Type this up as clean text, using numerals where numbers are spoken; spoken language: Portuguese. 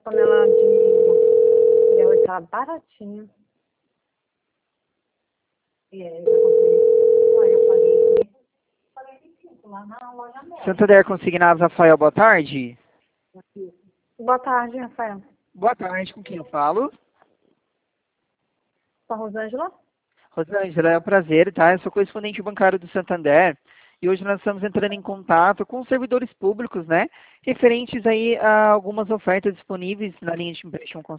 panela de mel tá baratinha. E aí, eu comprei. Aí eu paguei 25 lá na loja Mel. Santander Consignados, Rafael, boa tarde. Boa tarde, Rafael. Boa tarde, com quem eu falo? Com a Rosângela? Rosângela, é um prazer, tá? Eu sou correspondente bancário do Santander e hoje nós estamos entrando em contato com os servidores públicos, né? Referentes aí a algumas ofertas disponíveis na linha de empréstimo